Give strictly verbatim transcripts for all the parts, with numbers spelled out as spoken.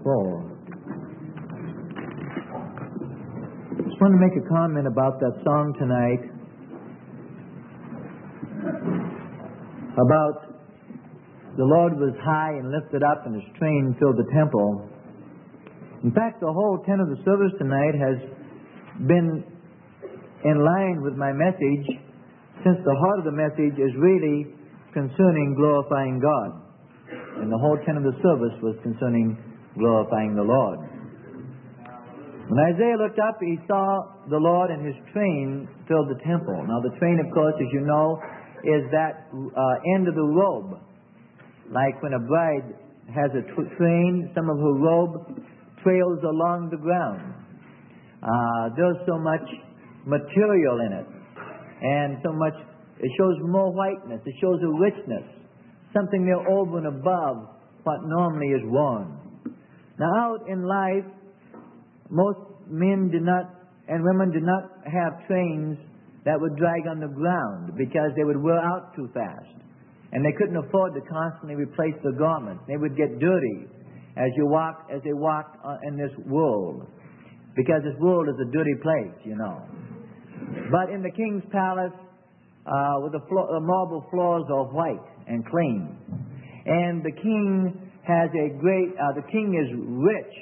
four. Just want to make a comment about that song tonight. About the Lord was high and lifted up and His train filled the temple. In fact, the whole tenet of the service tonight has been in line with my message, since the heart of the message is really concerning glorifying God. And the whole tenet of the service was concerning glorifying the Lord. When Isaiah looked up, he saw the Lord and His train filled the temple. Now the train, of course, as you know, is that uh, end of the robe. Like when a bride has a tr- train, some of her robe trails along the ground. Uh, there's so much material in it. And so much, it shows more whiteness. It shows a richness. Something there over and above what normally is worn. Now out in life, most men do not, and women do not have trains that would drag on the ground because they would wear out too fast. And they couldn't afford to constantly replace their garments. They would get dirty as you walk, as they walked in this world. Because this world is a dirty place, you know. But in the king's palace, uh, with the, floor, the marble floors are white and clean. And the king has a great, uh, the king is rich.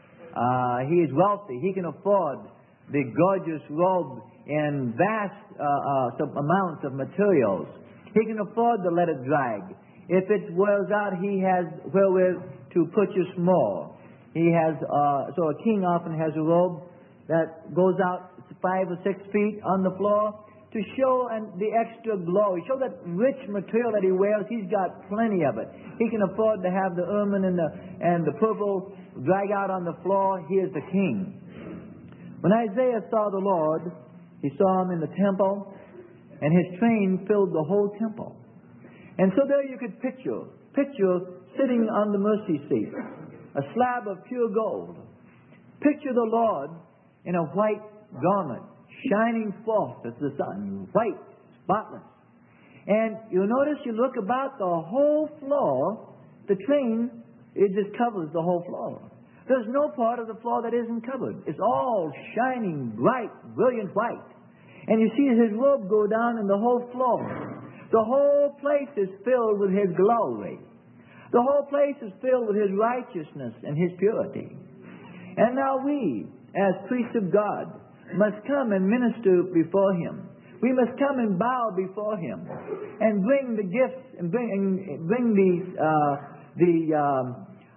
Uh, he is wealthy. He can afford the gorgeous robe in vast uh, uh, amounts of materials. He can afford to let it drag. If it wears out, he has wherewith to purchase more. He has, uh, so a king often has a robe that goes out five or six feet on the floor to show and the extra glory, show that rich material that he wears. He's got plenty of it. He can afford to have the ermine and the and the purple drag out on the floor. He is the king. When Isaiah saw the Lord, he saw Him in the temple, and His train filled the whole temple. And so there you could picture, picture sitting on the mercy seat, a slab of pure gold. Picture the Lord in a white garment, shining forth as the sun, white, spotless. And you'll notice, you look about the whole floor, the train, it just covers the whole floor. There's no part of the floor that isn't covered. It's all shining, bright, brilliant white. And you see His robe go down in the whole floor. The whole place is filled with His glory. The whole place is filled with His righteousness and His purity. And now we, as priests of God, must come and minister before Him. We must come and bow before Him and bring the gifts and bring and bring these uh, the um,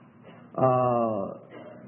uh,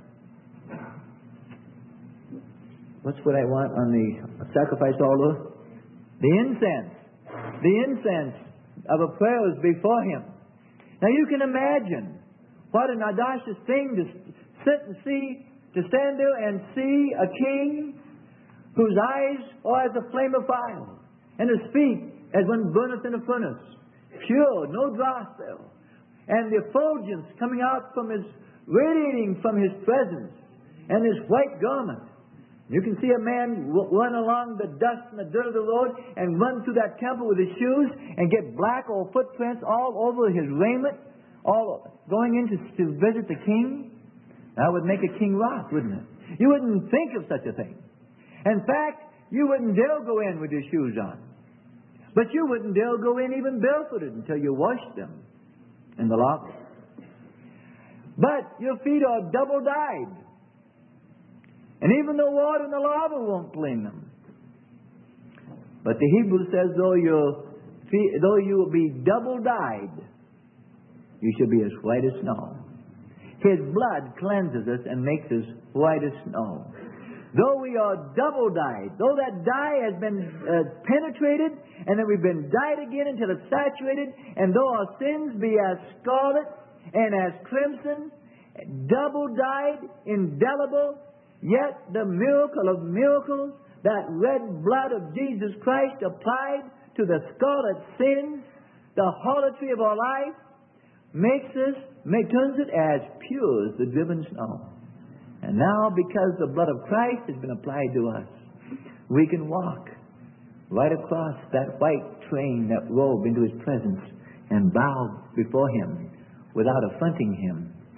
what's what I want on the sacrifice altar? The incense. The incense of a prayers before Him. Now you can imagine what an audacious thing to sit and see, to stand there and see a king whose eyes are as a flame of fire, and His feet as one burneth in a furnace, pure, no dross there, and the effulgence coming out from His, radiating from His presence, and His white garment. You can see a man run along the dust and the dirt of the road and run through that temple with his shoes and get black old footprints all over his raiment, all going in to, to visit the king. That would make a king rock, wouldn't it? You wouldn't think of such a thing. In fact, you wouldn't dare go in with your shoes on. But you wouldn't dare go in even barefooted until you washed them in the lava. But your feet are double dyed. And even the water and the lava won't clean them. But the Hebrew says, though your feet, though you will be double dyed, you should be as white as snow. His blood cleanses us and makes us white as snow. Though we are double dyed, though that dye has been uh, penetrated, and then we've been dyed again until it's saturated, and though our sins be as scarlet and as crimson, double dyed, indelible, yet the miracle of miracles, that red blood of Jesus Christ applied to the scarlet sins, the harlotry of our life, makes us, make, turns it as pure as the driven snow. And now, because the blood of Christ has been applied to us, we can walk right across that white train, that robe, into His presence and bow before Him without affronting Him.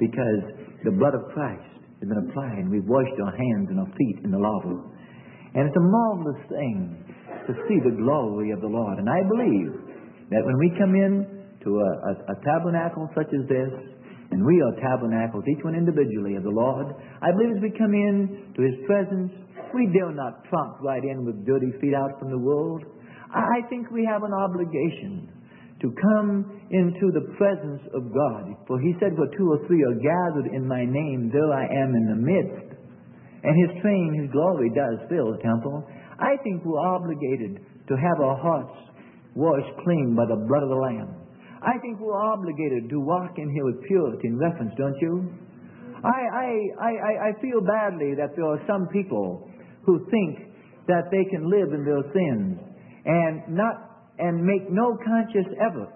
because the blood of Christ has been applied, and we've washed our hands and our feet in the lava. And it's a marvelous thing to see the glory of the Lord. And I believe that when we come in to a, a, a tabernacle such as this, and we are tabernacles, each one individually of the Lord, I believe as we come in to His presence, we dare not tromp right in with dirty feet out from the world. I think we have an obligation to come into the presence of God. For He said, where two or three are gathered in my name, there I am in the midst. And His train, His glory does fill the temple. I think we're obligated to have our hearts washed clean by the blood of the Lamb. I think we're obligated to walk in here with purity and reverence, don't you? I, I, I, I feel badly that there are some people who think that they can live in their sins and not and make no conscious effort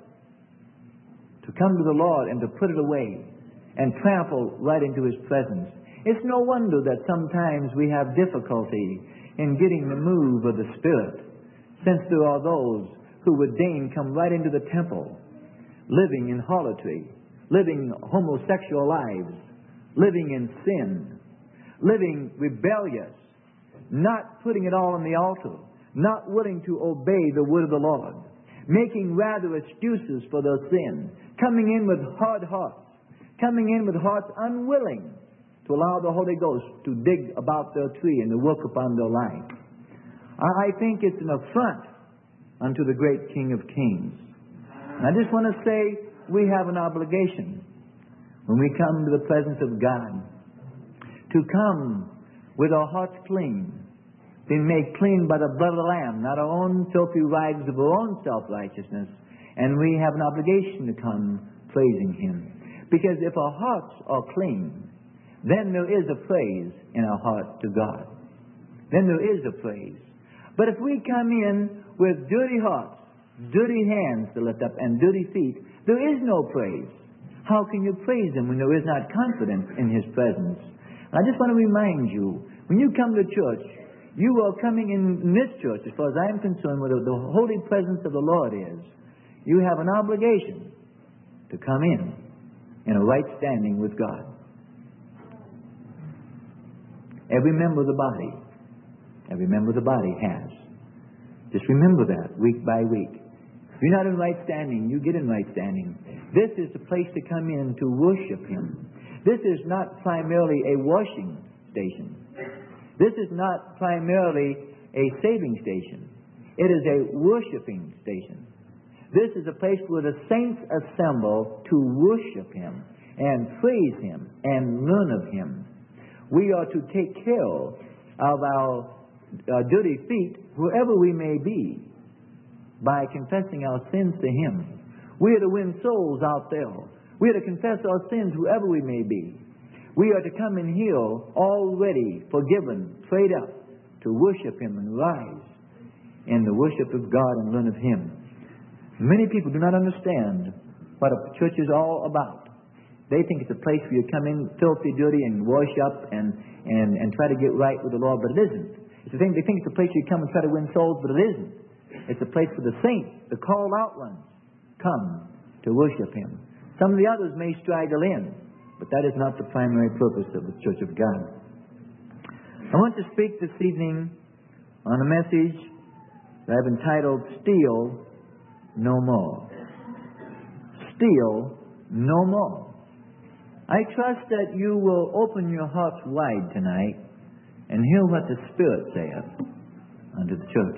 to come to the Lord and to put it away and trample right into His presence. It's no wonder that sometimes we have difficulty in getting the move of the Spirit, since there are those who would deign come right into the temple, living in harlotry, living homosexual lives, living in sin, living rebellious, not putting it all on the altar, not willing to obey the word of the Lord, making rather excuses for their sin, coming in with hard hearts, coming in with hearts unwilling to allow the Holy Ghost to dig about their tree and to work upon their life. I think it's an affront unto the great King of Kings. And I just want to say we have an obligation when we come to the presence of God to come with our hearts clean, being made clean by the blood of the Lamb, not our own filthy rags of our own self-righteousness. And we have an obligation to come praising Him. Because if our hearts are clean, then there is a praise in our heart to God. Then there is a praise. But if we come in with dirty hearts, dirty hands to lift up, and dirty feet, there is no praise. How can you praise Him when there is not confidence in His presence? I just want to remind you, when you come to church, you are coming in this church, as far as I am concerned, where the holy presence of the Lord is. You have an obligation to come in in a right standing with God. Every member of the body, every member of the body has. Just remember that week by week. If you're not in right standing, you get in right standing. This is the place to come in to worship Him. This is not primarily a washing station. This is not primarily a saving station. It is a worshiping station. This is a place where the saints assemble to worship Him and praise Him and learn of Him. We are to take care of our uh, dirty feet wherever we may be by confessing our sins to Him. We are to win souls out there. We are to confess our sins whoever we may be. We are to come in here already forgiven, prayed up, to worship Him and rise in the worship of God and learn of Him. Many people do not understand what a church is all about. They think it's a place where you come in filthy, dirty, and wash up and, and, and try to get right with the Lord, but it isn't. It's a thing, they think it's a place where you come and try to win souls, but it isn't. It's a place for the saints, the called out ones, come to worship Him. Some of the others may straggle in, but that is not the primary purpose of the Church of God. I want to speak this evening on a message that I've entitled, Steal No More. Steal no more. I trust that you will open your hearts wide tonight and hear what the Spirit saith unto the church.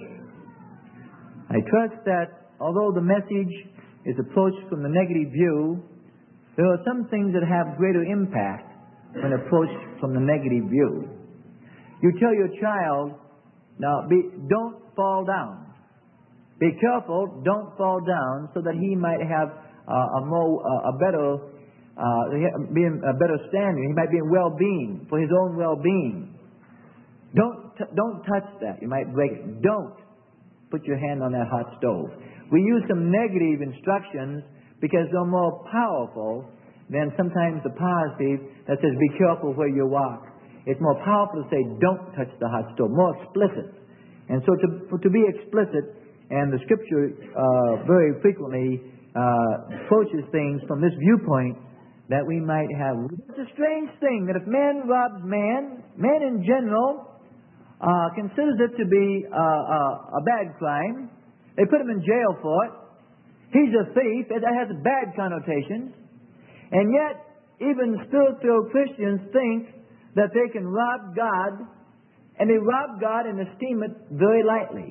I trust that although the message is approached from the negative view, there are some things that have greater impact when approached from the negative view. You tell your child, now be, don't fall down. Be careful, don't fall down, so that he might have uh, a more, uh, a better, uh, be in a better standing. He might be in well-being, for his own well-being. Don't t- don't touch that. You might break it. Don't put your hand on that hot stove. We use some negative instructions because they're more powerful than sometimes the positive that says, be careful where you walk. It's more powerful to say, don't touch the hot stove, more explicit. And so to, to be explicit, and the Scripture uh, very frequently uh, approaches things from this viewpoint, that we might have. It's a strange thing that if man robs man, man in general uh, considers it to be uh, uh, a bad crime. They put him in jail for it. He's a thief. That has bad connotations. And yet, even spirit-filled Christians think that they can rob God, and they rob God and esteem it very lightly.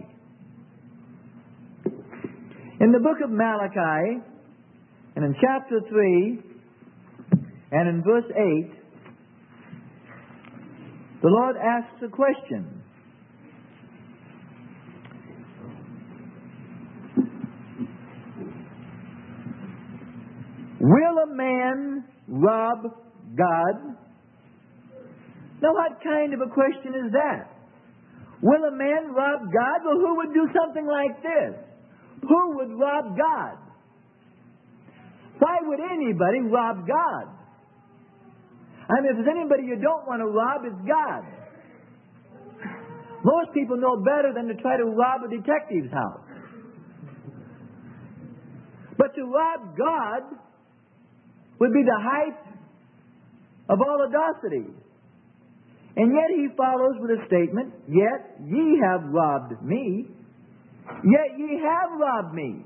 In the book of Malachi, and in chapter three, and in verse eight, the Lord asks a question. Will a man rob God? Now, what kind of a question is that? Will a man rob God? Well, who would do something like this? Who would rob God? Why would anybody rob God? I mean, if there's anybody you don't want to rob, it's God. Most people know better than to try to rob a detective's house. But to rob God would be the height of all audacity. And yet he follows with a statement, yet ye have robbed me. Yet ye have robbed me.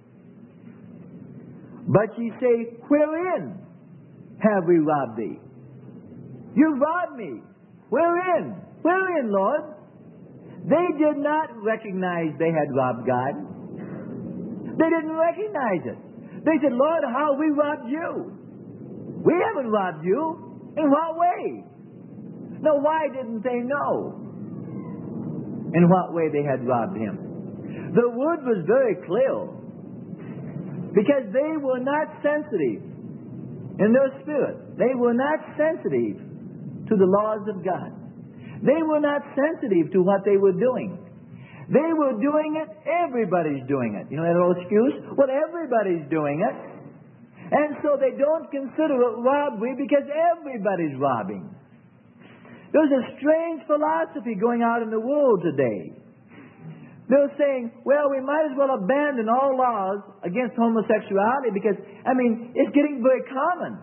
But ye say, wherein have we robbed thee? You robbed me. Wherein? Wherein, Lord? They did not recognize they had robbed God. They didn't recognize it. They said, Lord, how we robbed you? We haven't robbed you. In what way? Now, why didn't they know in what way they had robbed him? The word was very clear, because they were not sensitive in their spirit. They were not sensitive to the laws of God. They were not sensitive to what they were doing. They were doing it, everybody's doing it. You know that old excuse? Well, everybody's doing it. And so they don't consider it robbery because everybody's robbing. There's a strange philosophy going out in the world today. They're saying, well, we might as well abandon all laws against homosexuality because, I mean, it's getting very common.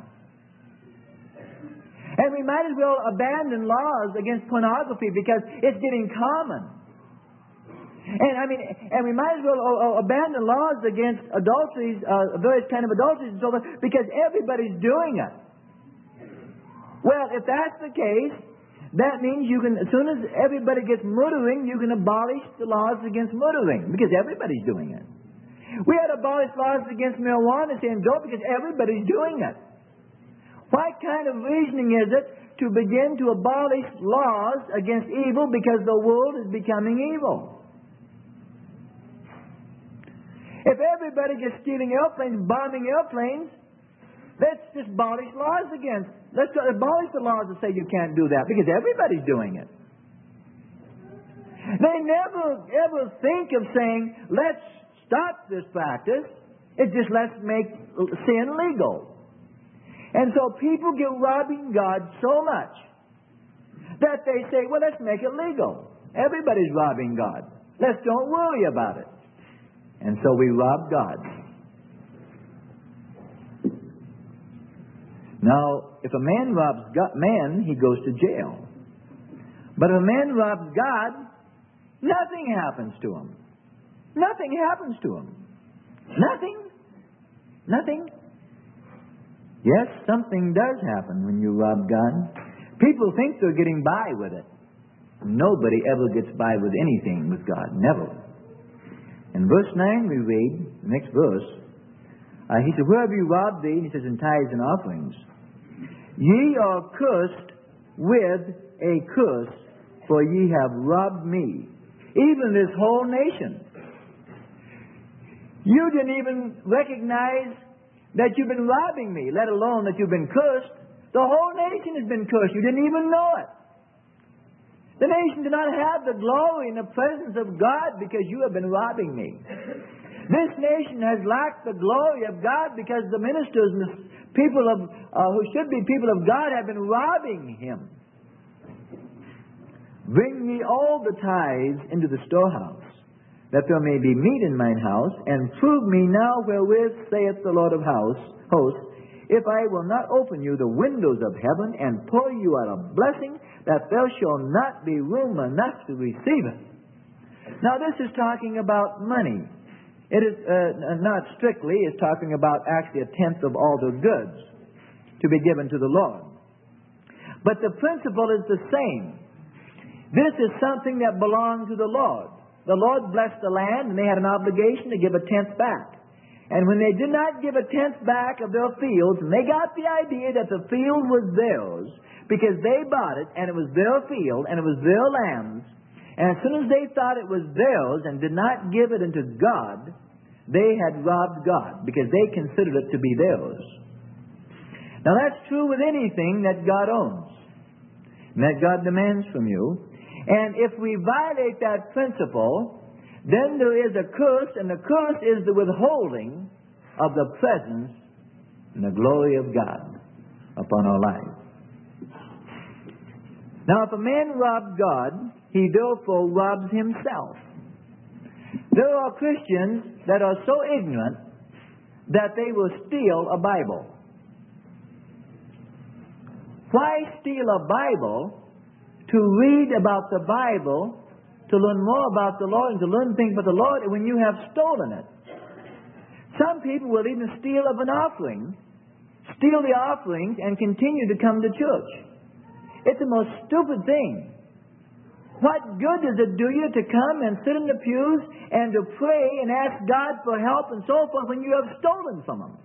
And we might as well abandon laws against pornography because it's getting common. And I mean, and we might as well uh, abandon laws against adulteries, uh, various kind of adulteries and so forth, because everybody's doing it. Well, if that's the case, that means you can, as soon as everybody gets murdering, you can abolish the laws against murdering, because everybody's doing it. We had abolished laws against marijuana, saying don't, because everybody's doing it. What kind of reasoning is it to begin to abolish laws against evil because the world is becoming evil? If everybody gets stealing airplanes, bombing airplanes, let's just abolish laws against. Let's abolish the laws that say you can't do that, because everybody's doing it. They never ever think of saying, let's stop this practice. It's just let's make sin legal. And so people get robbing God so much that they say, well, let's make it legal. Everybody's robbing God. Let's don't worry about it. And so we rob God. Now, if a man robs God, man, he goes to jail. But if a man robs God, nothing happens to him. Nothing happens to him. Nothing. Nothing. Yes, something does happen when you rob God. People think they're getting by with it. Nobody ever gets by with anything with God. Never. In verse nine we read, the next verse, uh, he said, where have you robbed thee? And he says, in tithes and offerings. Ye are cursed with a curse, for ye have robbed me, even this whole nation. You didn't even recognize that you've been robbing me, let alone that you've been cursed. The whole nation has been cursed. You didn't even know it. The nation did not have the glory and the presence of God because you have been robbing me. This nation has lacked the glory of God because the ministers and the people of uh, who should be people of God have been robbing Him. Bring ye all the tithes into the storehouse, that there may be meat in mine house, and prove me now wherewith, saith the Lord of house, hosts, if I will not open you the windows of heaven and pour you out a blessing, that there shall not be room enough to receive it. Now this is talking about money. It is uh, not strictly, it's talking about actually a tenth of all the goods to be given to the Lord. But the principle is the same. This is something that belonged to the Lord. The Lord blessed the land, and they had an obligation to give a tenth back. And when they did not give a tenth back of their fields, and they got the idea that the field was theirs, because they bought it, and it was their field, and it was their lands, and as soon as they thought it was theirs and did not give it unto God, they had robbed God, because they considered it to be theirs. Now that's true with anything that God owns, and that God demands from you. And if we violate that principle, then there is a curse, and the curse is the withholding of the presence and the glory of God upon our lives. Now, if a man robbed God, he therefore robs himself. There are Christians that are so ignorant that they will steal a Bible. Why steal a Bible? To read about the Bible, to learn more about the Lord, and to learn things about the Lord when you have stolen it. Some people will even steal of an offering, steal the offerings, and continue to come to church. It's the most stupid thing. What good does it do you to come and sit in the pews and to pray and ask God for help and so forth when you have stolen from Him?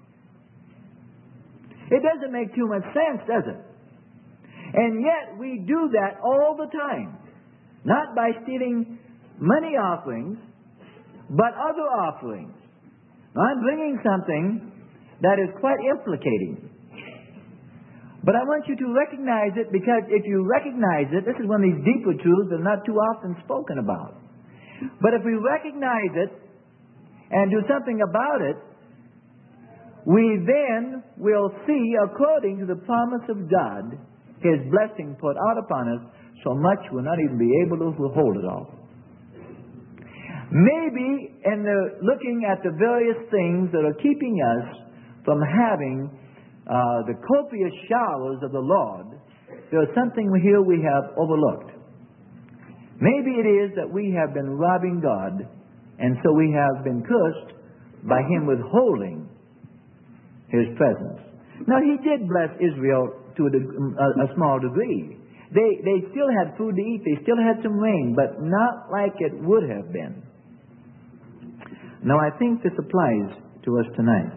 It doesn't make too much sense, does it? And yet we do that all the time. Not by stealing money offerings, but other offerings. Now, I'm bringing something that is quite implicating. But I want you to recognize it, because if you recognize it, this is one of these deeper truths that are not too often spoken about. But if we recognize it and do something about it, we then will see, according to the promise of God, His blessing poured out upon us so much we'll not even be able to hold it all. Maybe in the looking at the various things that are keeping us from having uh, the copious showers of the Lord, there's something here we have overlooked. Maybe it is that we have been robbing God, and so we have been cursed by Him withholding His presence. Now, He did bless Israel to a, a, a small degree. They, they still had food to eat. They still had some rain, but not like it would have been. Now, I think this applies to us tonight.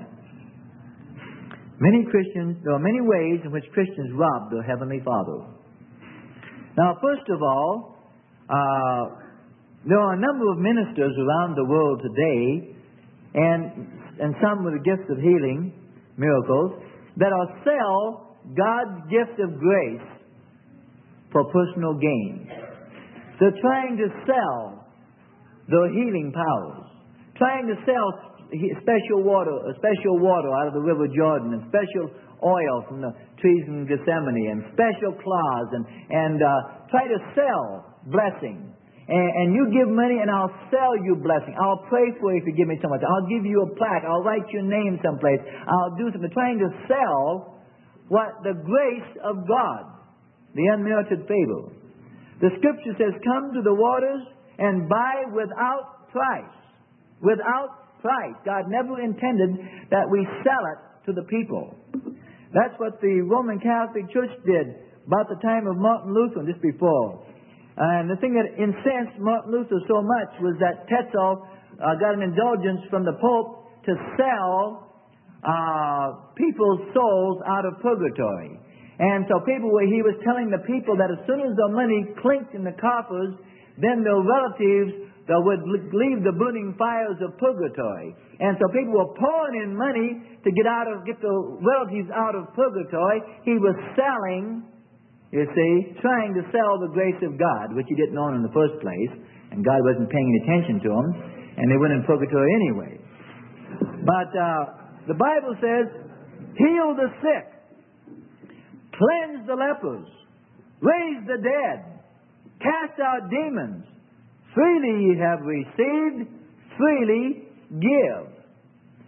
Many Christians, there are many ways in which Christians rob their Heavenly Father. Now, first of all, uh, there are a number of ministers around the world today, and, and some with the gifts of healing, miracles, that are sell God's gift of grace for personal gain. They're trying to sell their healing powers, trying to sell special water, special water out of the River Jordan, and special oil from the trees in Gethsemane, and special cloths, and, and uh, try to sell blessing. And, and you give money, and I'll sell you blessing. I'll pray for you if you give me so much. I'll give you a plaque. I'll write your name someplace. I'll do something. Trying to sell what the grace of God, the unmerited favor. The Scripture says, come to the waters and buy without price. Without price. God never intended that we sell it to the people. That's what the Roman Catholic Church did about the time of Martin Luther, just before. And the thing that incensed Martin Luther so much was that Tetzel uh, got an indulgence from the Pope to sell Uh, people's souls out of purgatory. And so people were, he was telling the people that as soon as the money clinked in the coffers, then their relatives that would leave the burning fires of purgatory. And so people were pouring in money to get out of get the relatives out of purgatory. He was selling, you see, trying to sell the grace of God, which he didn't own in the first place, and God wasn't paying any attention to them, and they went in purgatory anyway. But uh, the Bible says, heal the sick, cleanse the lepers, raise the dead, cast out demons. Freely ye have received, freely give.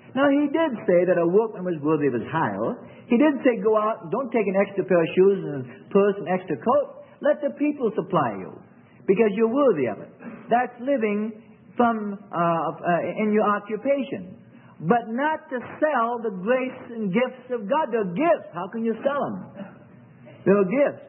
Now, he did say that a workman was worthy of his hire. He did say, go out, don't take an extra pair of shoes and purse and extra coat. Let the people supply you, because you're worthy of it. That's living from uh, uh, in your occupation. But not to sell the grace and gifts of God. They're gifts. How can you sell them? They're gifts.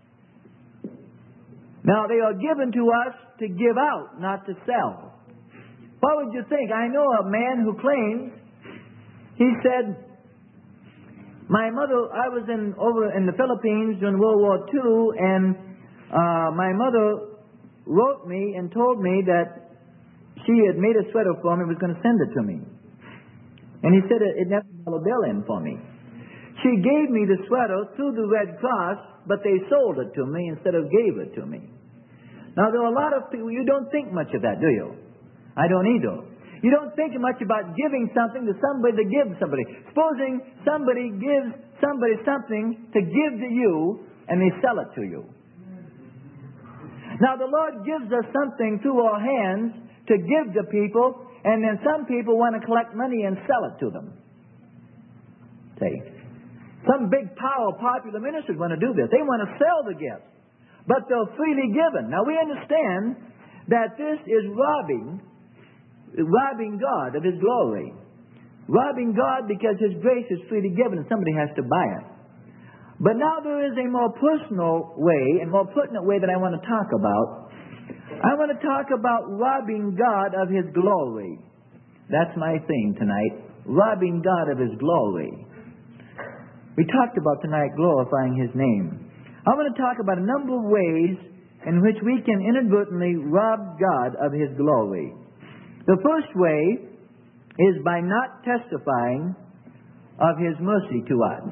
Now, they are given to us to give out, not to sell. What would you think? I know a man who claims, he said, my mother, I was in over in the Philippines during World War Two, and uh, my mother wrote me and told me that she had made a sweater for me and was going to send it to me. And he said it, it never got a bill in for me. She gave me the sweater through the Red Cross, but they sold it to me instead of gave it to me. Now, there are a lot of people, you don't think much of that, do you? I don't either. You don't think much about giving something to somebody to give somebody. Supposing somebody gives somebody something to give to you, and they sell it to you. Now, the Lord gives us something through our hands to give to people, and then some people want to collect money and sell it to them. See? Some big, power, popular ministers want to do this. They want to sell the gifts, but they're freely given. Now, we understand that this is robbing robbing God of His glory. Robbing God because His grace is freely given and somebody has to buy it. But now there is a more personal way and more pertinent way that I want to talk about. I want to talk about robbing God of His glory. That's my theme tonight. Robbing God of His glory. We talked about tonight glorifying His name. I want to talk about a number of ways in which we can inadvertently rob God of His glory. The first way is by not testifying of His mercy to us.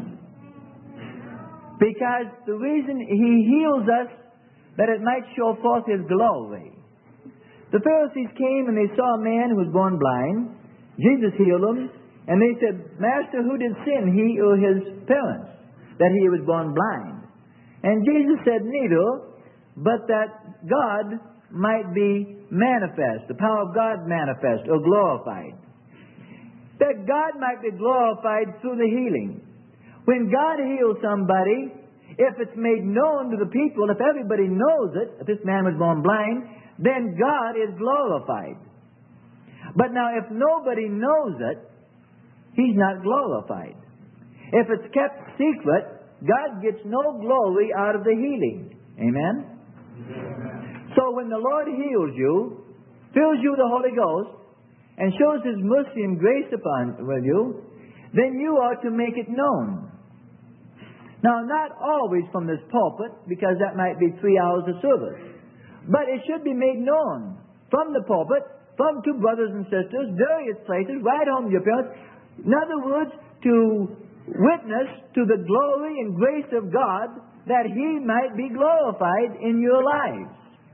Because the reason He heals us, that it might show forth His glory. The Pharisees came and they saw a man who was born blind. Jesus healed him. And they said, Master, who did sin, he or his parents, that he was born blind? And Jesus said, neither, but that God might be manifest, the power of God manifest or glorified. That God might be glorified through the healing. When God heals somebody, if it's made known to the people, if everybody knows it, if this man was born blind, then God is glorified. But now if nobody knows it, He's not glorified. If it's kept secret, God gets no glory out of the healing. Amen? Amen. So when the Lord heals you, fills you with the Holy Ghost, and shows His mercy and grace upon you, then you are to make it known. Now, not always from this pulpit, because that might be three hours of service. But it should be made known from the pulpit, from two brothers and sisters, various places, right home to your parents. In other words, to witness to the glory and grace of God, that He might be glorified in your lives.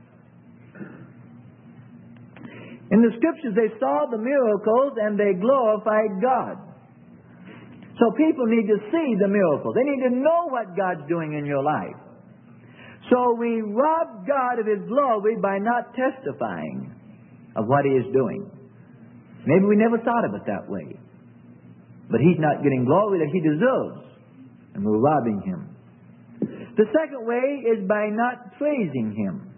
In the Scriptures, they saw the miracles and they glorified God. So people need to see the miracles. They need to know what God's doing in your life. So we rob God of His glory by not testifying of what He is doing. Maybe we never thought of it that way. But He's not getting glory that He deserves. And we're robbing Him. The second way is by not praising Him.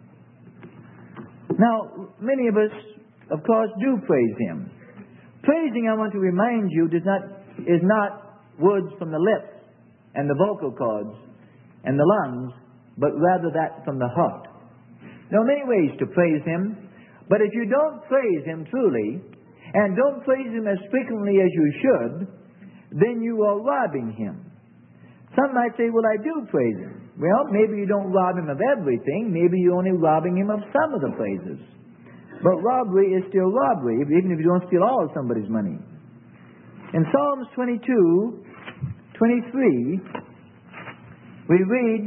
Now, many of us, of course, do praise Him. Praising, I want to remind you, does not is not words from the lips and the vocal cords and the lungs, but rather that from the heart. There are many ways to praise Him, but if you don't praise Him truly, and don't praise Him as frequently as you should, then you are robbing Him. Some might say, well, I do praise Him. Well, maybe you don't rob Him of everything. Maybe you're only robbing Him of some of the praises. But robbery is still robbery, even if you don't steal all of somebody's money. In Psalms twenty-two, twenty-three, we read,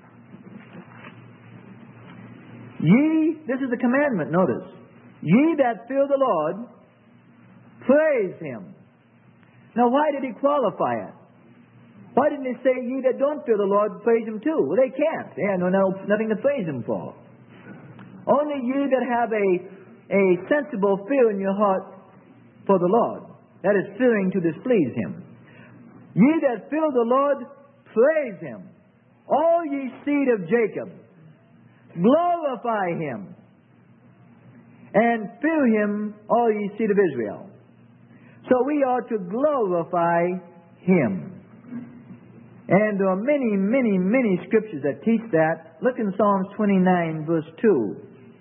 Ye, this is the commandment, notice, ye that fear the Lord, praise Him. Now, why did He qualify it? Why didn't He say, ye that don't fear the Lord, praise Him too? Well, they can't. They have no, no, nothing to praise Him for. Only ye that have a, a sensible fear in your heart for the Lord. that is fearing to displease Him. Ye that fear the Lord, praise Him. All ye seed of Jacob, glorify Him. And fear Him, all ye seed of Israel. So we are to glorify Him. And there are many, many, many scriptures that teach that. Look in Psalms twenty-nine, verse two.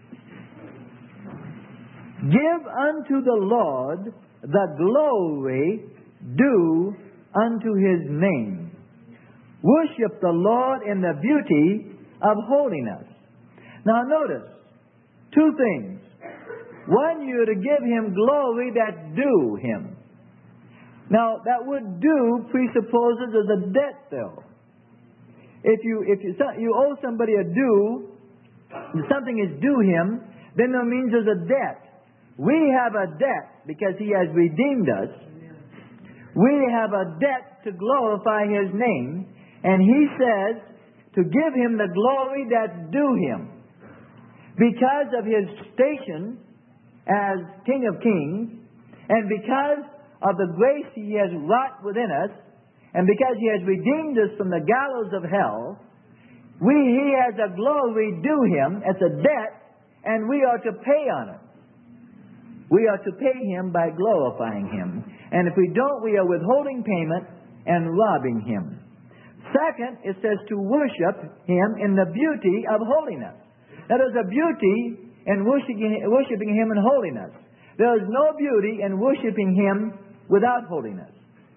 Give unto the Lord the glory due unto His name. Worship the Lord in the beauty of holiness. Now notice, two things. One, you're to give Him glory that due Him. Now, that word due presupposes there's a debt though. If you if you, you owe somebody a due, something is due him, then that means there's a debt. We have a debt because He has redeemed us. We have a debt to glorify His name, and He says to give Him the glory that's due Him. Because of His station as King of Kings, and because of the grace He has wrought within us, and because He has redeemed us from the gallows of hell, we He has a glory due Him. It's a debt, and we are to pay on it. We are to pay Him by glorifying Him. And if we don't, we are withholding payment and robbing Him. Second, it says to worship Him in the beauty of holiness. Now, there's a beauty in worshiping, worshiping Him in holiness. There is no beauty in worshiping Him without holiness.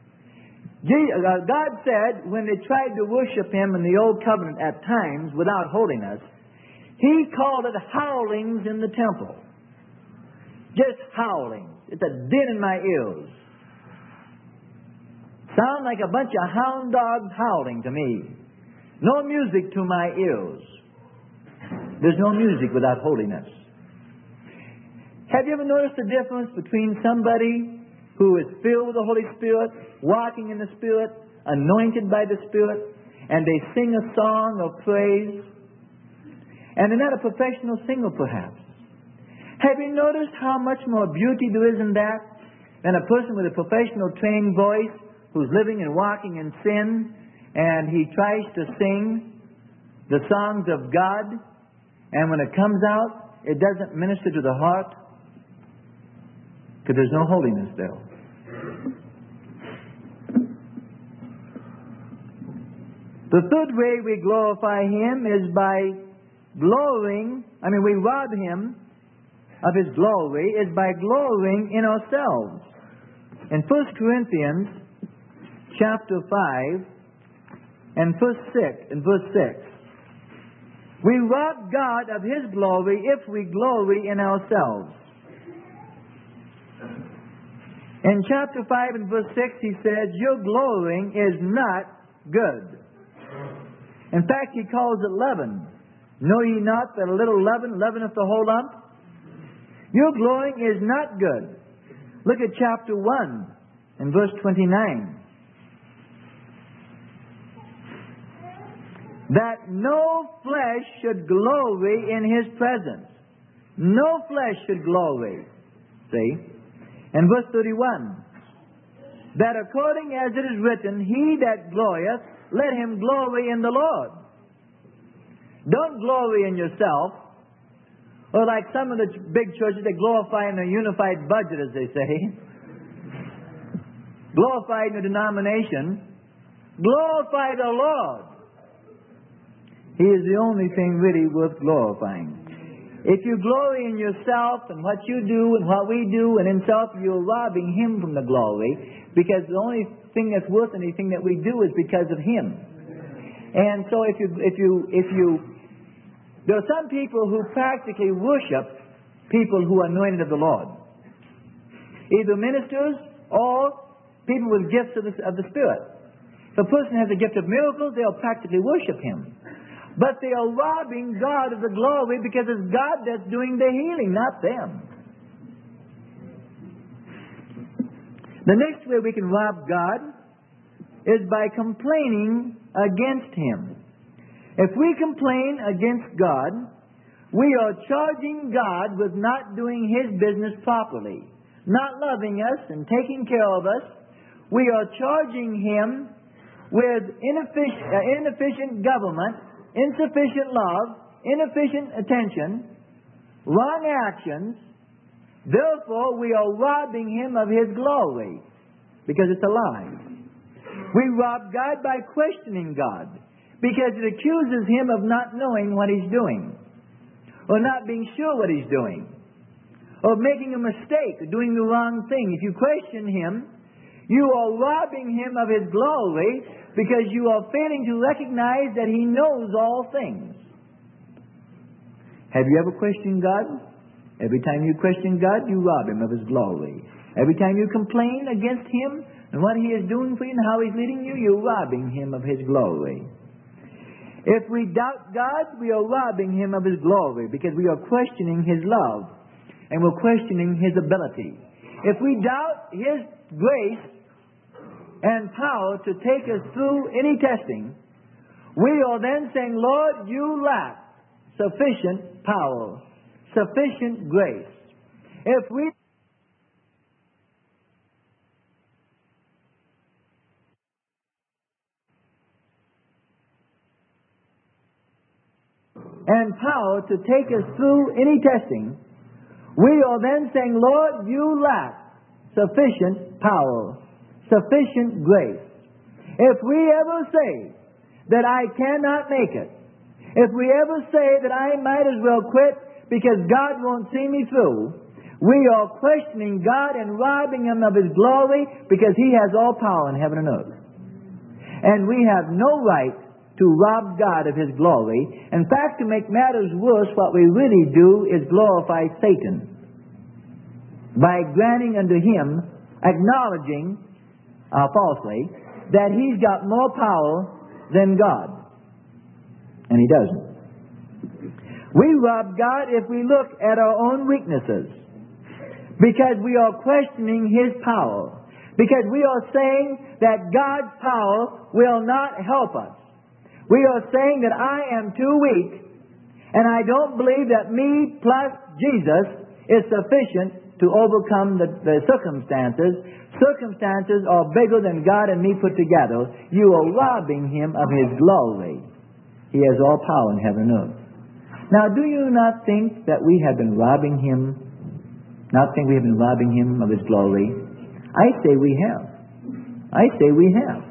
God said when they tried to worship Him in the Old Covenant at times without holiness, He called it howlings in the temple. Just howling. It's a din in my ears. Sound like a bunch of hound dogs howling to me. No music to my ears. There's no music without holiness. Have you ever noticed the difference between somebody who is filled with the Holy Spirit, walking in the Spirit, anointed by the Spirit, and they sing a song of praise, and they're not a professional singer perhaps? Have you noticed how much more beauty there is in that than a person with a professional trained voice who's living and walking in sin, and he tries to sing the songs of God, and when it comes out, it doesn't minister to the heart? Because there's no holiness there. The third way we glorify Him is by glorying, I mean we rob Him of His glory, is by glorying in ourselves. In First Corinthians chapter five and verse six, in verse six, we rob God of His glory if we glory in ourselves. In chapter five and verse six, he says, your glorying is not good. In fact, he calls it leaven. Know ye not that a little leaven leaveneth the whole lump? Your glorying is not good. Look at chapter one and verse twenty-nine. That no flesh should glory in His presence. No flesh should glory. See? And verse thirty-one, that according as it is written, he that glorieth, let him glory in the Lord. Don't glory in yourself, or like some of the big churches, they glorify in their unified budget, as they say. Glorify in the denomination. Glorify the Lord. He is the only thing really worth glorifying. If you glory in yourself and what you do and what we do and in self, you're robbing Him from the glory, because the only thing that's worth anything that we do is because of Him. And so if you, if you, if you, there are some people who practically worship people who are anointed of the Lord. Either ministers or people with gifts of the, of the Spirit. If a person has a gift of miracles, they'll practically worship Him. But they are robbing God of the glory because it's God that's doing the healing, not them. The next way we can rob God is by complaining against Him. If we complain against God, we are charging God with not doing His business properly. not loving us and taking care of us. We are charging Him with inefficient, uh, inefficient government, insufficient love, inefficient attention, wrong actions. Therefore, we are robbing Him of His glory, because it's a lie. We rob God by questioning God, because it accuses Him of not knowing what He's doing, or not being sure what He's doing, or making a mistake, or doing the wrong thing. If you question Him, you are robbing Him of His glory, because you are failing to recognize that He knows all things. Have you ever questioned God? Every time you question God, you rob Him of His glory. Every time you complain against Him and what He is doing for you and how He's leading you, you're robbing Him of His glory. If we doubt God, we are robbing Him of His glory, because we are questioning His love and we're questioning His ability. If we doubt His grace and power to take us through any testing, we are then saying, Lord, you lack sufficient power, sufficient grace. If we and power to take us through any testing, we are then saying, Lord, you lack sufficient power, sufficient grace. If we ever say that I cannot make it, if we ever say that I might as well quit because God won't see me through, we are questioning God and robbing Him of His glory, because He has all power in heaven and earth. And we have no right to rob God of His glory. In fact, to make matters worse, what we really do is glorify Satan by granting unto him, acknowledging uh, falsely, that he's got more power than God. And he doesn't. We rob God if we look at our own weaknesses, because we are questioning His power, because we are saying that God's power will not help us. We are saying that I am too weak, and I don't believe that me plus Jesus is sufficient to overcome the, the circumstances. Circumstances are bigger than God and me put together. You are robbing Him of His glory. He has all power in heaven and earth. Now, do you not think that we have been robbing Him? Not think we have been robbing Him of His glory? I say we have. I say we have.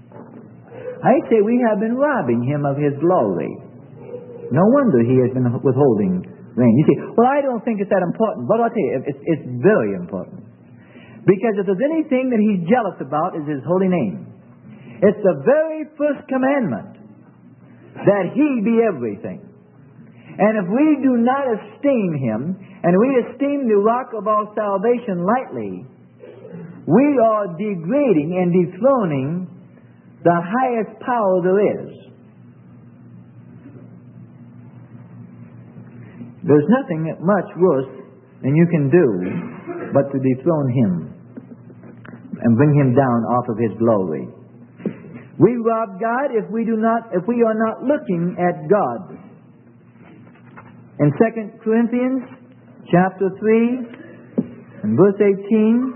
I say we have been robbing Him of His glory. No wonder He has been withholding rain. You say, well, I don't think it's that important. But I'll tell you, it's, it's very important. Because if there's anything that He's jealous about, is His holy name. It's the very first commandment that He be everything. And if we do not esteem Him, and we esteem the rock of our salvation lightly, we are degrading and dethroning the highest power there is. There's nothing much worse than you can do but to dethrone Him and bring Him down off of His glory. We rob God if we do not, if we are not looking at God. In Second Corinthians chapter three and verse eighteen,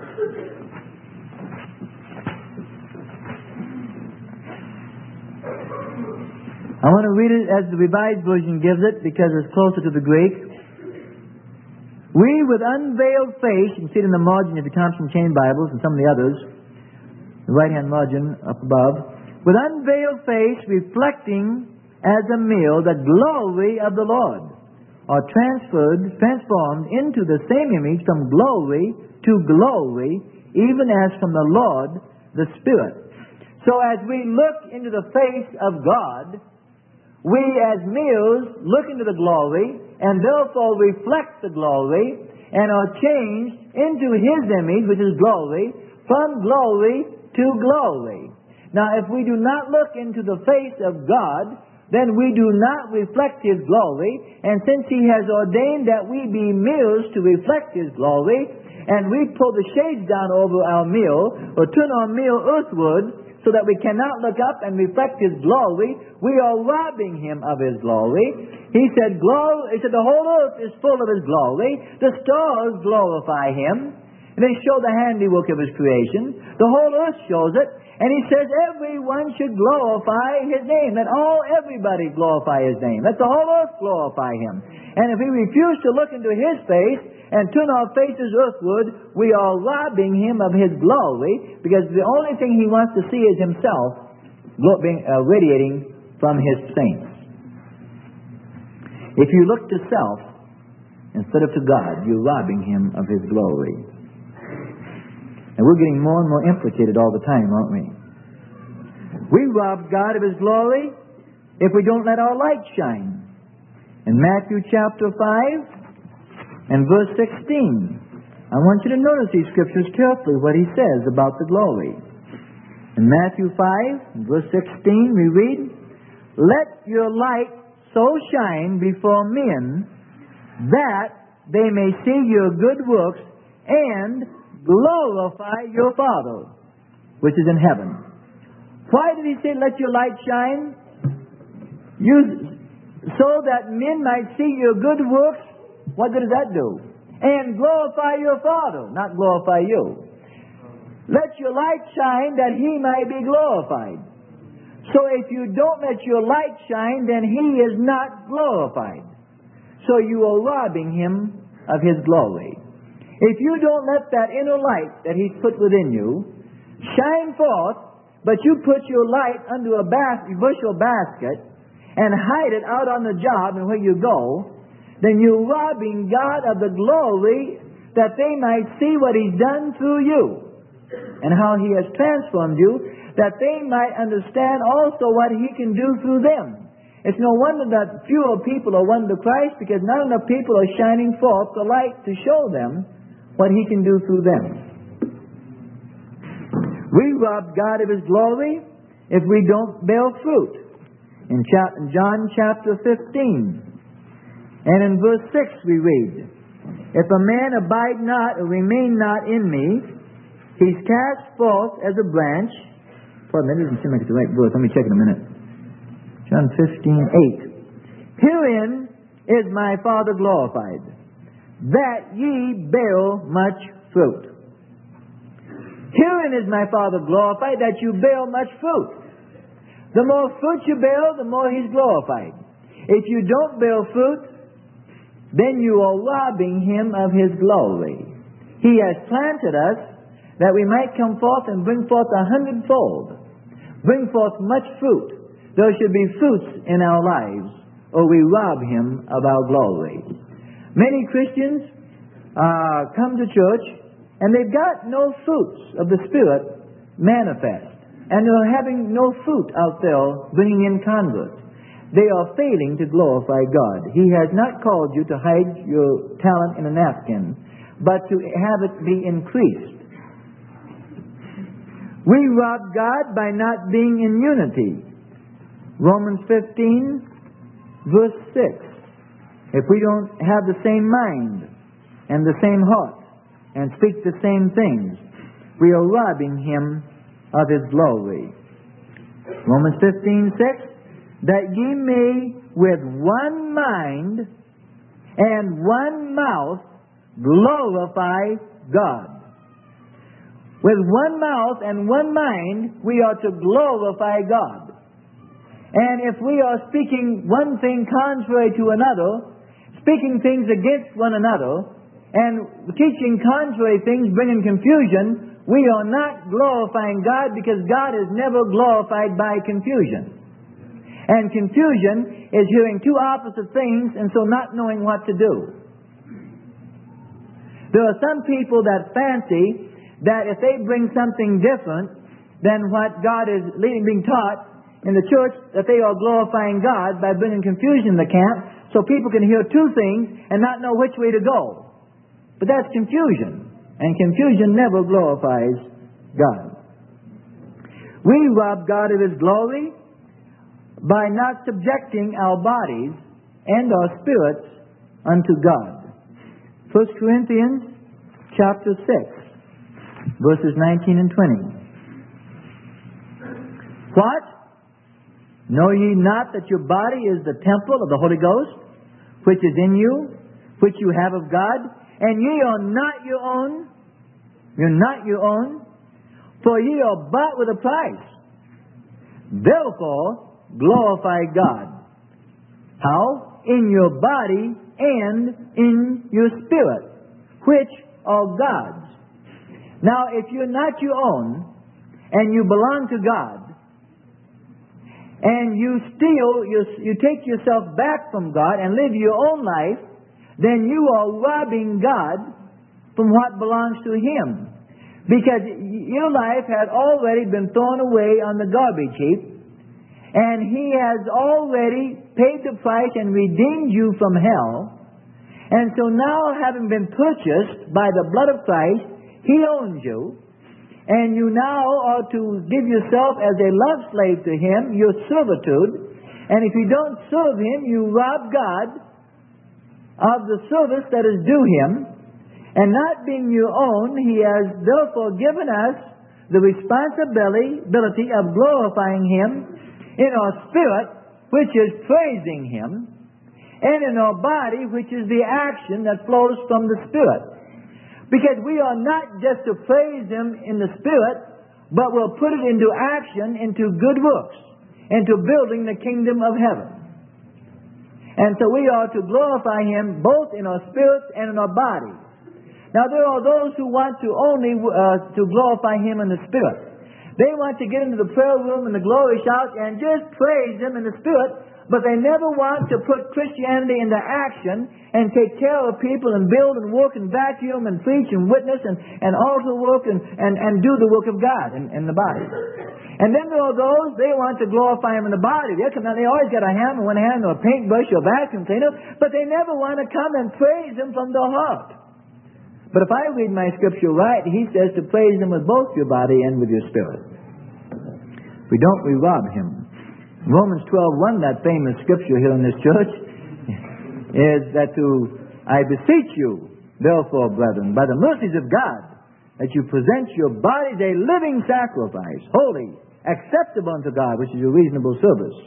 I want to read it as the Revised Version gives it, because it's closer to the Greek. We, with unveiled face, you can see it in the margin of the Thompson Chain Bibles and some of the others, the right-hand margin up above, with unveiled face, reflecting as a mirror the glory of the Lord, are transferred, transformed into the same image from glory to glory, even as from the Lord, the Spirit. So as we look into the face of God, we as mirrors look into the glory, and therefore reflect the glory, and are changed into His image, which is glory, from glory to glory. Now, if we do not look into the face of God, then we do not reflect His glory. And since He has ordained that we be mirrors to reflect His glory, and we pull the shades down over our mirror, or turn our mirror earthward, so that we cannot look up and reflect His glory, we are robbing Him of His glory. He said, Glo- he said the whole earth is full of His glory. The stars glorify Him. And they show the handiwork of His creation. The whole earth shows it. And He says everyone should glorify His name. Let all, everybody glorify His name. Let the whole earth glorify Him. And if we refuse to look into His face and turn our faces earthward, we are robbing Him of His glory, because the only thing He wants to see is Himself being, uh, radiating from His saints. If you look to self instead of to God, you're robbing Him of His glory. And we're getting more and more implicated all the time, aren't we? We rob God of His glory if we don't let our light shine. In Matthew chapter five and verse sixteen, I want you to notice these scriptures carefully, what He says about the glory. In Matthew five and verse sixteen, we read, "Let your light so shine before men that they may see your good works and glorify your Father which is in heaven." Why did He say, let your light shine? You, so that men might see your good works. What good does that do? And glorify your Father, not glorify you. Let your light shine that He might be glorified. So if you don't let your light shine, then He is not glorified. So you are robbing Him of His glory. If you don't let that inner light that He's put within you shine forth, but you put your light under a bas- bushel basket and hide it out on the job and where you go, then you're robbing God of the glory that they might see what He's done through you and how He has transformed you, that they might understand also what He can do through them. It's no wonder that fewer people are won to Christ, because not enough people are shining forth the light to show them what He can do through them. We rob God of His glory if we don't bear fruit. In John chapter fifteen and in verse six we read, "If a man abide not or remain not in me, he's cast forth as a branch." Pardon me, it doesn't seem like it's the right verse. Let me check in a minute. John fifteen, eight. "Herein is my Father glorified, that ye bear much fruit." Herein is my Father glorified, that you bear much fruit. The more fruit you bear, the more He's glorified. If you don't bear fruit, then you are robbing Him of His glory. He has planted us that we might come forth and bring forth a hundredfold, bring forth much fruit. There should be fruits in our lives, or we rob Him of our glory. Many Christians uh, come to church and they've got no fruits of the Spirit manifest, and they're having no fruit out there bringing in converts. They are failing to glorify God. He has not called you to hide your talent in a napkin, but to have it be increased. We rob God by not being in unity. Romans fifteen, verse six. If we don't have the same mind and the same heart and speak the same things, we are robbing Him of His glory. Romans fifteen, six. "That ye may with one mind and one mouth glorify God." With one mouth and one mind, we are to glorify God. And if we are speaking one thing contrary to another, speaking things against one another, and teaching contrary things, bringing confusion, we are not glorifying God, because God is never glorified by confusion. And confusion is hearing two opposite things and so not knowing what to do. There are some people that fancy that if they bring something different than what God is leading, being taught in the church, that they are glorifying God by bringing confusion in the camp, so people can hear two things and not know which way to go. But that's confusion, and confusion never glorifies God. We rob God of His glory by not subjecting our bodies and our spirits unto God. First Corinthians chapter six, verses nineteen and twenty. "What? Know ye not that your body is the temple of the Holy Ghost, which is in you, which you have of God, and ye are not your own? You're not your own, for ye are bought with a price. Therefore, glorify God. How? In your body and in your spirit, which are God's. Now, if you're not your own, and you belong to God, and you steal, you, you take yourself back from God and live your own life, then you are robbing God from what belongs to Him. Because your life has already been thrown away on the garbage heap, and He has already paid the price and redeemed you from hell. And so now, having been purchased by the blood of Christ, He owns you, and you now are to give yourself as a love slave to Him, your servitude. And if you don't serve Him, you rob God of the service that is due Him. And not being your own, He has therefore given us the responsibility of glorifying Him in our spirit, which is praising Him, and in our body, which is the action that flows from the Spirit. Because we are not just to praise Him in the Spirit, but we'll put it into action, into good works, into building the kingdom of heaven. And so we are to glorify Him both in our spirits and in our body. Now there are those who want to only uh, to glorify Him in the Spirit. They want to get into the prayer room and the glory shout and just praise Him in the Spirit, but they never want to put Christianity into action and take care of people and build and work and vacuum and preach and witness and, and altar work and, and, and do the work of God in, in the body. And then there are those, they want to glorify Him in the body. They come out, they always got a hammer in one hand or a paintbrush or a vacuum cleaner, but they never want to come and praise Him from their heart. But if I read my scripture right, He says to praise Him with both your body and with your spirit. If we don't, we rob Him. Romans twelve one, that famous scripture here in this church, is that to, I beseech you, therefore, brethren, by the mercies of God, that you present your bodies a living sacrifice, holy, acceptable unto God, which is your reasonable service.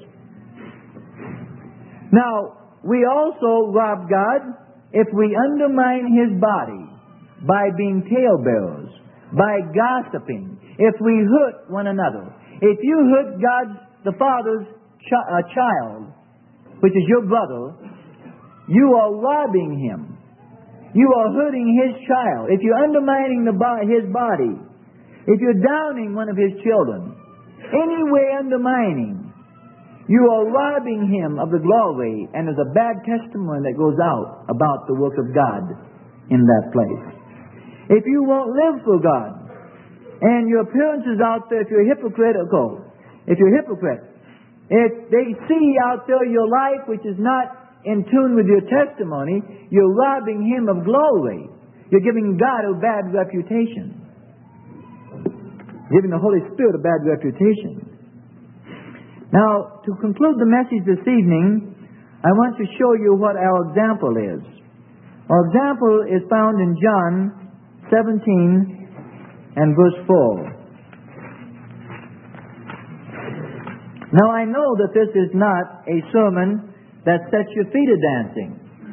Now, we also rob God if we undermine His body by being talebearers, by gossiping, if we hurt one another. If you hurt God's, the Father's chi- uh, child, which is your brother, you are robbing Him. You are hurting His child. If you're undermining the bo- His body, if you're downing one of His children, any way undermining, you are robbing Him of the glory, and there's a bad testimony that goes out about the work of God in that place. If you won't live for God, and your appearance is out there, if you're hypocritical, if you're a hypocrite, if they see out there your life which is not in tune with your testimony, you're robbing Him of glory. You're giving God a bad reputation. Giving the Holy Spirit a bad reputation. Now, to conclude the message this evening, I want to show you what our example is. Our example is found in John seventeen and verse four. Now I know that this is not a sermon that sets your feet a dancing,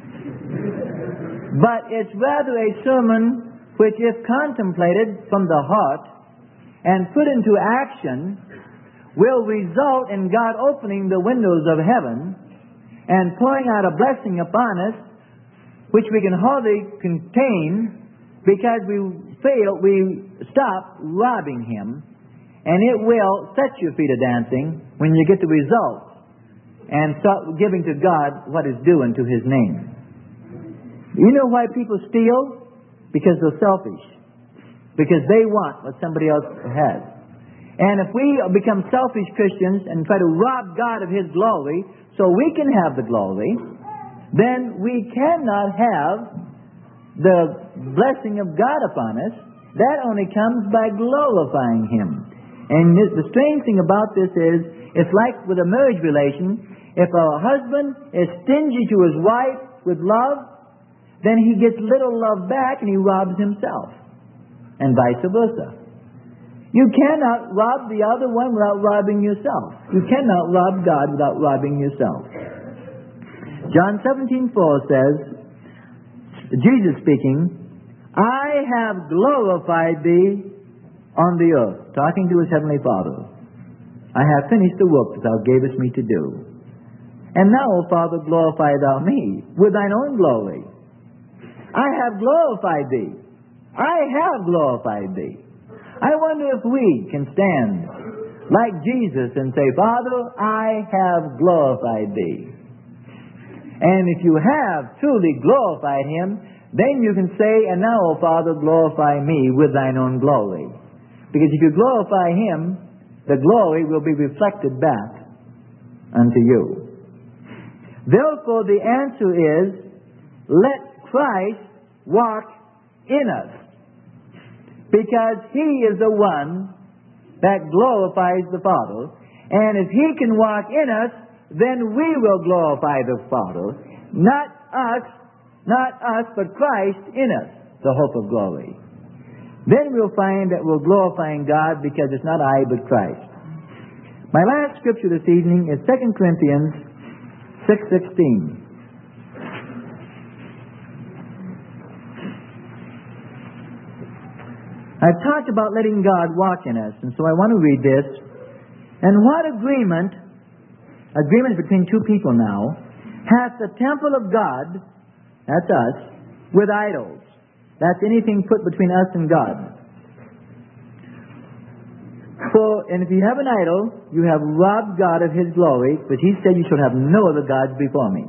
but it's rather a sermon which, if contemplated from the heart and put into action, will result in God opening the windows of heaven and pouring out a blessing upon us which we can hardly contain, because we fail, we stop robbing Him, and it will set your feet a dancing when you get the result and start giving to God what is due unto His name. You know why people steal? Because they're selfish. Because they want what somebody else has. And if we become selfish Christians and try to rob God of His glory so we can have the glory, then we cannot have the blessing of God upon us. That only comes by glorifying Him. And the strange thing about this is, it's like with a marriage relation. If a husband is stingy to his wife with love, then he gets little love back and he robs himself. And vice versa. You cannot rob the other one without robbing yourself. You cannot rob God without robbing yourself. John seventeen four says, Jesus speaking, I have glorified thee on the earth. Talking to his heavenly Father. I have finished the work that thou gavest me to do. And now, O Father, glorify thou me with thine own glory. I have glorified thee. I have glorified thee. I wonder if we can stand like Jesus and say, Father, I have glorified thee. And if you have truly glorified him, then you can say, and now, O Father, glorify me with thine own glory. Because if you glorify him, the glory will be reflected back unto you. Therefore, the answer is, let Christ walk in us. Because he is the one that glorifies the Father. And if he can walk in us, then we will glorify the Father. Not us, not us, but Christ in us, the hope of glory. Then we'll find that we're glorifying God because it's not I, but Christ. My last scripture this evening is Second Corinthians six sixteen. I've talked about letting God walk in us, and so I want to read this. And what agreement, agreement between two people now, hath the temple of God, that's us, with idols? That's anything put between us and God. For, and if you have an idol, you have robbed God of his glory, but he said you shall have no other gods before me.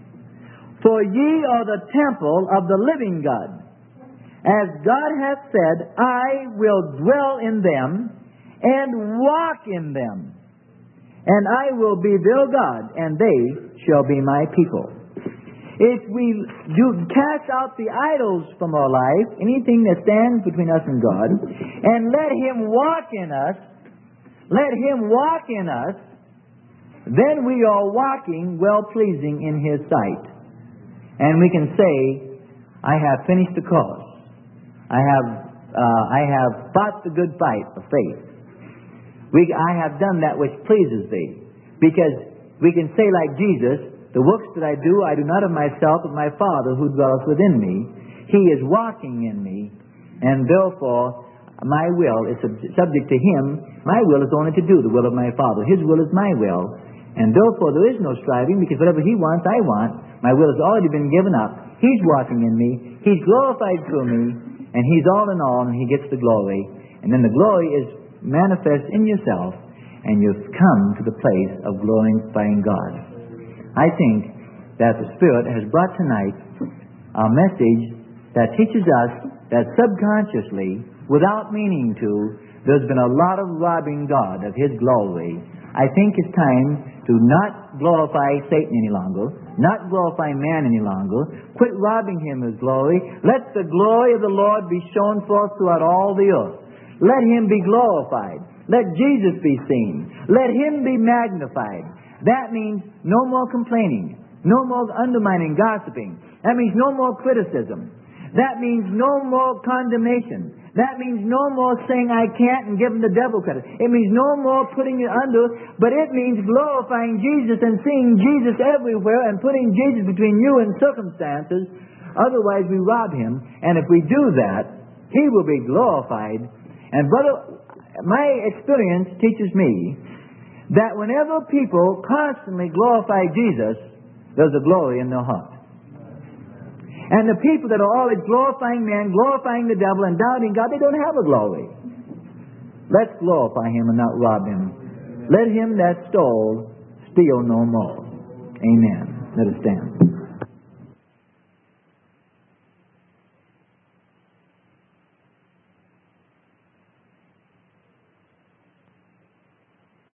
For ye are the temple of the living God. As God hath said, I will dwell in them and walk in them. And I will be their God, and they shall be my people. If we do cast out the idols from our life, anything that stands between us and God, and let him walk in us, let him walk in us, then we are walking well-pleasing in his sight. And we can say, I have finished the course. I have, uh, I have fought the good fight of faith. We, I have done that which pleases thee. Because we can say like Jesus, the works that I do, I do not of myself, but my Father who dwelleth within me. He is walking in me, and therefore my will is sub- subject to him. My will is only to do the will of my Father. His will is my will, and therefore there is no striving, because whatever he wants, I want. My will has already been given up. He's walking in me. He's glorified through me, and he's all in all, and he gets the glory. And then the glory is manifest in yourself, and you've come to the place of glorifying God. I think that the Spirit has brought tonight a message that teaches us that subconsciously, without meaning to, there's been a lot of robbing God of his glory. I think it's time to not glorify Satan any longer, not glorify man any longer. Quit robbing him of his glory. Let the glory of the Lord be shown forth throughout all the earth. Let him be glorified. Let Jesus be seen. Let him be magnified. That means no more complaining, no more undermining, gossiping. That means no more criticism. That means no more condemnation. That means no more saying I can't and giving the devil credit. It means no more putting it under, but it means glorifying Jesus and seeing Jesus everywhere and putting Jesus between you and circumstances. Otherwise we rob him. And if we do that, he will be glorified. And brother, my experience teaches me that whenever people constantly glorify Jesus, there's a glory in their heart. And the people that are always glorifying man, glorifying the devil, and doubting God, they don't have a glory. Let's glorify him and not rob him. Let him that stole steal no more. Amen. Let us stand.